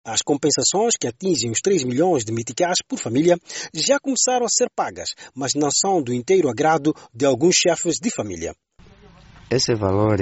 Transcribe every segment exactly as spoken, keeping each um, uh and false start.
As compensações, que atingem os três milhões de meticais por família, já começaram a ser pagas, mas não são do inteiro agrado de alguns chefes de família. Esse valor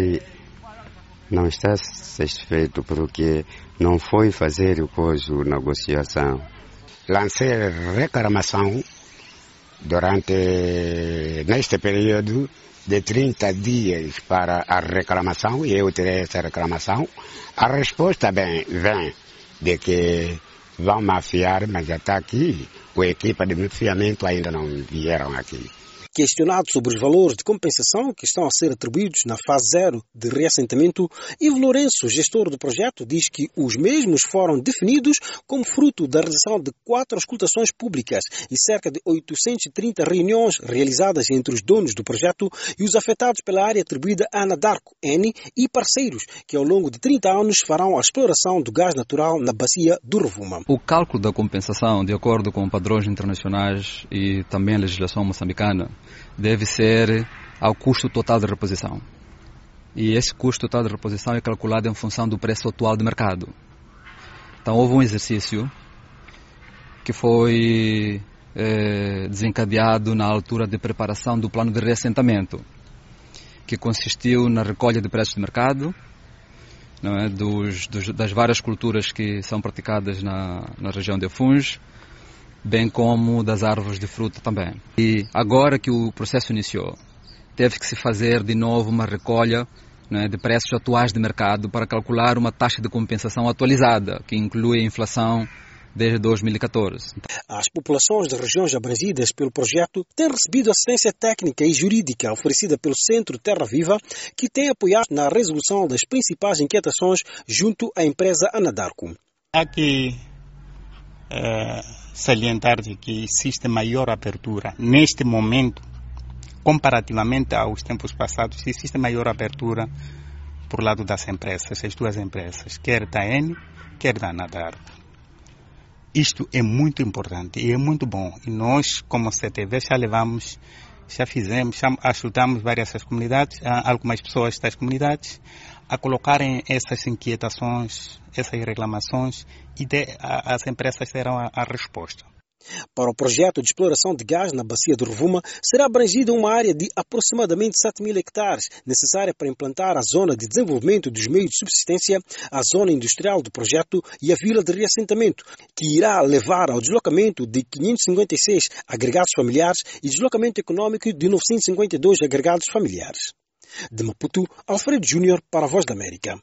não está satisfeito porque não foi fazer o coisa negociação. Lancei reclamação durante, neste período, de trinta dias para a reclamação, e eu tirei essa reclamação. A resposta bem, vem de que vão mafiar, mas já está aqui. A equipa de mafiamento ainda não vieram aqui. Questionado sobre os valores de compensação que estão a ser atribuídos na fase zero de reassentamento, Ivo Lourenço, gestor do projeto, diz que os mesmos foram definidos como fruto da realização de quatro auscultações públicas e cerca de oitocentas e trinta reuniões realizadas entre os donos do projeto e os afetados pela área atribuída à Anadarko, Eni e parceiros, que ao longo de trinta anos farão a exploração do gás natural na bacia do Rovuma. O cálculo da compensação, de acordo com padrões internacionais e também a legislação moçambicana, deve ser ao custo total de reposição. E esse custo total de reposição é calculado em função do preço atual de mercado. Então houve um exercício que foi eh, desencadeado na altura de preparação do plano de reassentamento, que consistiu na recolha de preços de mercado, não é, dos, dos, das várias culturas que são praticadas na, na região de Funge, bem como das árvores de fruta também. E agora que o processo iniciou, teve que se fazer de novo uma recolha, né, de preços atuais de mercado para calcular uma taxa de compensação atualizada, que inclui a inflação desde dois mil e catorze. As populações das regiões abrangidas pelo projeto têm recebido assistência técnica e jurídica oferecida pelo Centro Terra Viva, que tem apoiado na resolução das principais inquietações junto à empresa Anadarko. Aqui é, salientar de que existe maior abertura neste momento, comparativamente aos tempos passados, existe maior abertura por lado das empresas, as duas empresas, quer da Eni, quer da Anadarko. Isto é muito importante e é muito bom. E nós, como C T V, já levamos, já fizemos, já ajudamos várias comunidades, algumas pessoas das comunidades, a colocarem essas inquietações, essas reclamações, e de, a, as empresas terão a, a resposta. Para o projeto de exploração de gás na bacia do Rovuma, será abrangida uma área de aproximadamente sete mil hectares, necessária para implantar a zona de desenvolvimento dos meios de subsistência, a zona industrial do projeto e a vila de reassentamento, que irá levar ao deslocamento de quinhentos e cinquenta e seis agregados familiares e deslocamento econômico de novecentos e cinquenta e dois agregados familiares. De Maputo, Alfredo Júnior para a Voz da América.